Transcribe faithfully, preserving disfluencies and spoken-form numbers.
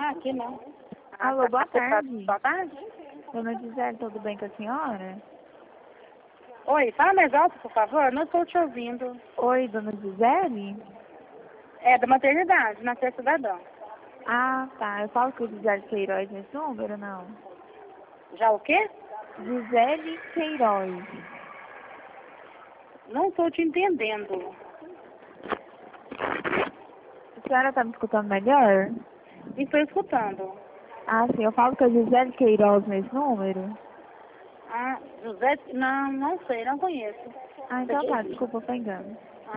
Ah, aqui não. Ah, Alô, boa tá- tarde. Boa tarde. Dona Gisele, tudo bem com a senhora? Oi, fala mais alto, por favor. Não estou te ouvindo. Oi, Dona Gisele? É da maternidade, na Ser Cidadão. Ah, tá. Eu falo com o Gisele Queiroz nesse número, não? Já o quê? Gisele Queiroz. Não estou te entendendo. A senhora tá me escutando melhor? Estou escutando. Ah, sim. Eu falo com a Gisele Queiroz nesse número? Ah, José, não, não sei, não conheço. Ah, então tá. Desculpa, foi engano.